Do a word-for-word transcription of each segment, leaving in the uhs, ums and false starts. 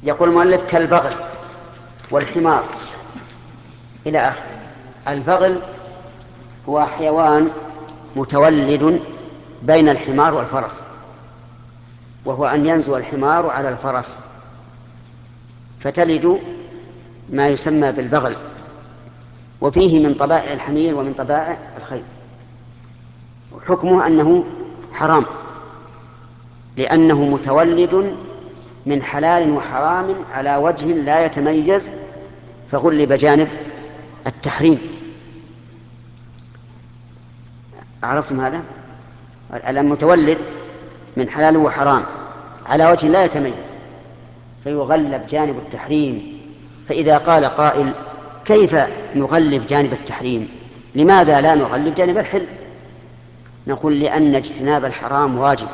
يقول المؤلف كالبغل والحمار إلى آخره. البغل هو حيوان متولد بين الحمار والفرس، وهو أن ينزو الحمار على الفرس فتلد ما يسمى بالبغل، وفيه من طبائع الحمير ومن طبائع الخيل. حكمه أنه حرام لأنه متولد من حلال وحرام على وجه لا يتميز، فغلب جانب التحريم. عرفتم هذا؟ المتولد من حلال وحرام على وجه لا يتميز فيغلب جانب التحريم. فإذا قال قائل كيف نغلب جانب التحريم؟ لماذا لا نغلب جانب الحل؟ نقول لأن اجتناب الحرام واجب،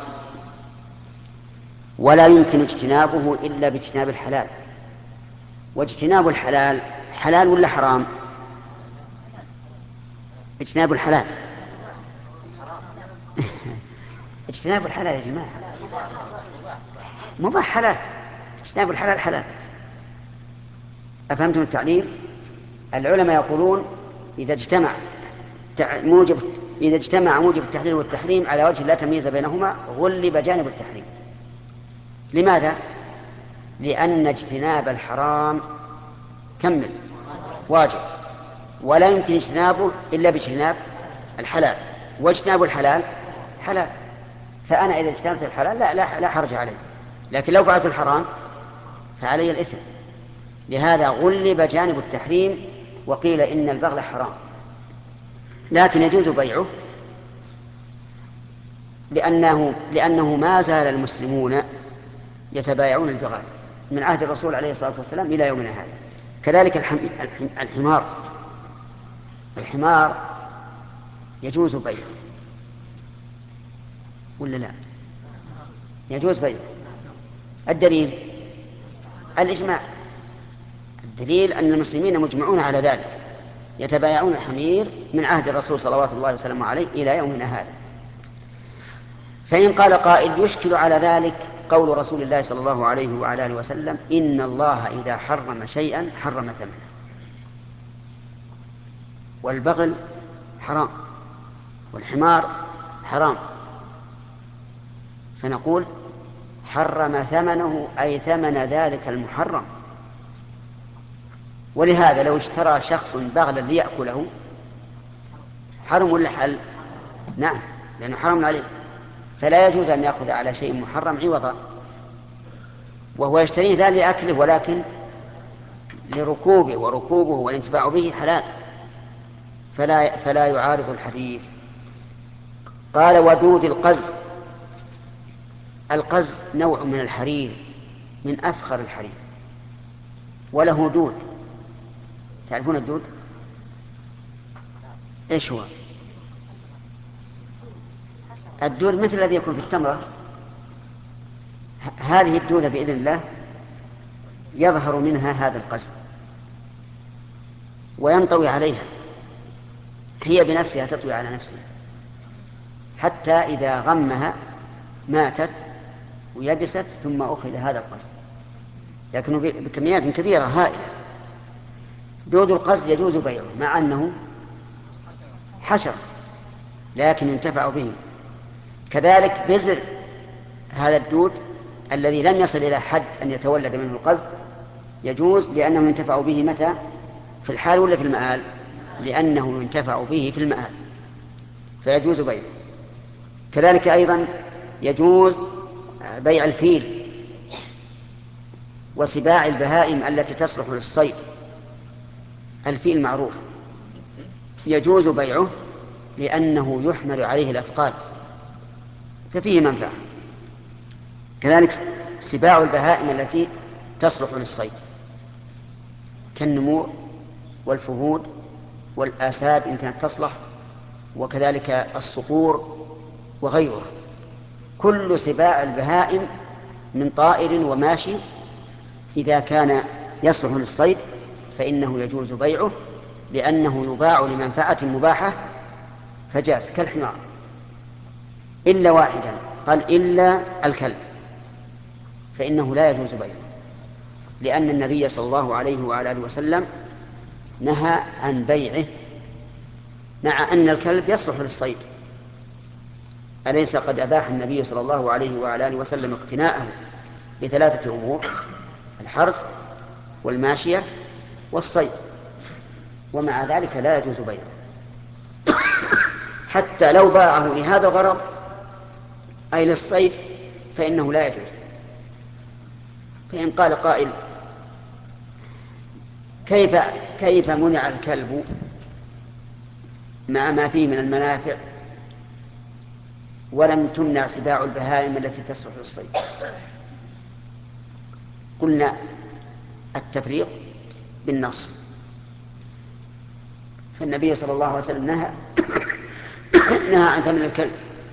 ولا يمكن اجتنابه إلا باجتناب الحلال. واجتناب الحلال حلال ولا حرام؟ اجتناب الحلال اجتناب الحلال يا جماعة، مباح حلال، اجتناب الحلال حلال. أفهمتم التعليل؟ العلماء يقولون إذا اجتمع موجب إذا اجتمع موجب التحليل والتحريم على وجه لا تمييز بينهما غلب جانب التحريم. لماذا؟ لأن اجتناب الحرام كمل واجب، ولا يمكن اجتنابه إلا باجتناب الحلال، واجتناب الحلال حلال. فأنا إذا اجتنبت الحلال لا, لا, لا حرج علي، لكن لو فعلت الحرام فعلي الإثم. لهذا غلب جانب التحريم وقيل إن البغل حرام، لكن يجوز بيعه لأنه, لأنه ما زال المسلمون يتبايعون البغال من عهد الرسول عليه الصلاة والسلام إلى يومنا هذا. كذلك الحمار الحمار يجوز بيعه ولا لا؟ يجوز بيعه. الدليل الإجماع، الدليل أن المسلمين مجمعون على ذلك، يتبايعون الحمير من عهد الرسول صلوات الله وسلامه عليه إلى يومنا هذا. فإن قال قائل يشكل على ذلك قول رسول الله صلى الله عليه وعلى آله وسلم إن الله إذا حرم شيئا حرم ثمنه، والبغل حرام والحمار حرام، فنقول حرم ثمنه أي ثمن ذلك المحرم. ولهذا لو اشترى شخص بغلا ليأكله حرم ولا حل؟ نعم، لأنه حرم عليه، فلا يجوز أن يأخذ على شيء محرم عوضا، وهو يشتريه لا لأكله ولكن لركوبه، وركوبه والانتفاع به حلال، فلا, فلا يعارض الحديث. قال ودود القز. القز نوع من الحرير من أفخر الحرير، وله دود. تعرفون الدود إيش هو؟ الدود مثل الذي يكون في التمرة. هذه الدودة بإذن الله يظهر منها هذا القز وينطوي عليها، هي بنفسها تطوي على نفسها حتى إذا غمها ماتت ويبست، ثم أخذ هذا القز، لكنه بكميات كبيرة هائلة. دود القز يجوز بيعه مع أنه حشر لكن ينتفع به. كذلك بزر هذا الدود الذي لم يصل إلى حد أن يتولد منه القز يجوز، لأنه ينتفع به متى؟ في الحال ولا في المآل؟ لأنه ينتفع به في المآل فيجوز بيعه. كذلك أيضا يجوز بيع الفيل وسباع البهائم التي تصلح للصيد. الفيل معروف يجوز بيعه لأنه يحمل عليه الأثقال ففيه منفعة. كذلك سباع البهائم التي تصلح للصيد كالنمور والفهود والآساد إن كانت تصلح، وكذلك الصقور وغيرها. كل سباع البهائم من طائر وماشي إذا كان يصلح للصيد فإنه يجوز بيعه لأنه يباع لمنفعة مباحة فجاز، كالحمار، إلا واحدا قال إلا الكلب فإنه لا يجوز بيعه. لأن النبي صلى الله عليه وعلى آله وسلم نهى عن بيعه مع أن الكلب يصلح للصيد. أليس قد أباح النبي صلى الله عليه وعلى آله وسلم اقتناءه لثلاثة أمور: الحرث والماشية والصيد، ومع ذلك لا يجوز بيعه حتى لو باعه لهذا الغرض أي للصيد فإنه لا يجوز. فإن قال قائل: كيف كيف منع الكلب مع ما فيه من المنافع ولم تمنع سباع البهائم التي تصلح للصيد؟ قلنا: التفريق بالنص. فالنبي صلى الله عليه وسلم نهى نهى عن ثمن الكلب،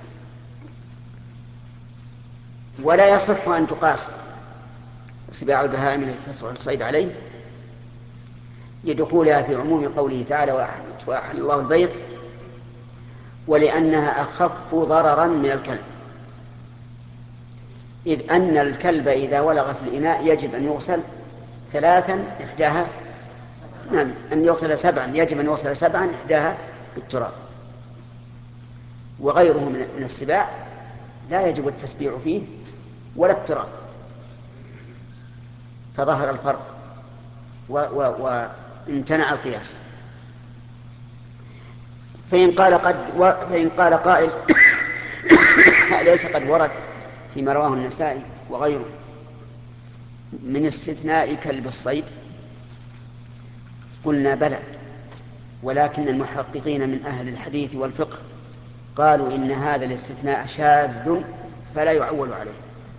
ولا يصح أن تقاس سباع البهائم التي تصلح للصيد عليه لدخولها في عموم قوله تعالى: وأحل الله البيع، ولأنها أخف ضررا من الكلب، إذ أن الكلب إذا ولغ في الإناء يجب أن يغسل ثلاثا إحداها نعم أن يغسل سبعا يجب أن يغسل سبعا إحداها بالتراب، وغيره من السباع لا يجب التسبيع فيه ولا التراب. فظهر الفرق وامتنع القياس. فإن قال قد و... فإن قال قائل: أليس قد ورد فيما رواه النسائي وغيره من استثناء كلب الصيد؟ قلنا: بلى، ولكن المحققين من أهل الحديث والفقه قالوا إن هذا الاستثناء شاذ فلا يعول عليه.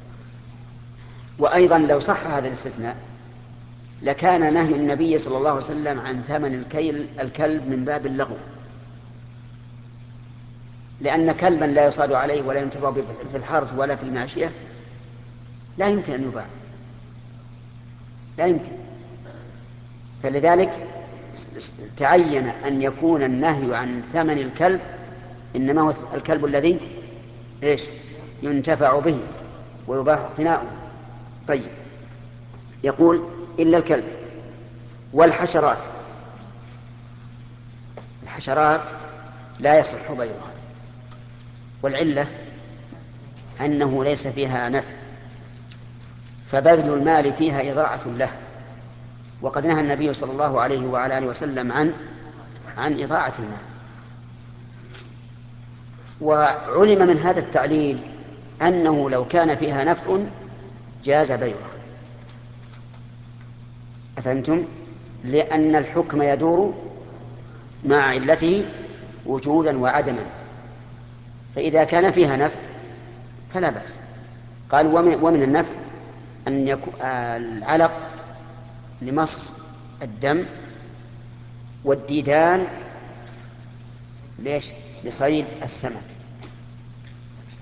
وأيضا لو صح هذا الاستثناء لكان نهي النبي صلى الله عليه وسلم عن ثمن الكيل الكلب من باب اللغو، لأن كلبا لا يصاد عليه ولا ينتفع في الحرث ولا في الماشية لا يمكن أن يباع، لا يمكن. فلذلك تعين أن يكون النهي عن ثمن الكلب إنما هو الكلب الذي إيش ينتفع به ويباح اقتناؤه. طيب، يقول: إلا الكلب والحشرات. الحشرات لا يصح بيعها، والعلة أنه ليس فيها نفع، فبذل المال فيها إضاعة له، وقد نهى النبي صلى الله عليه وعلى آله وسلم عن عن إضاعة المال. وعلم من هذا التعليل أنه لو كان فيها نفع جاز بيعها. أفهمتم؟ لأن الحكم يدور مع علته وجودا وعدما، فإذا كان فيها نفع فلا بأس. قال: ومن النفع أن يكون العلق لمص الدم، والديدان ليش؟ لصيد السمك.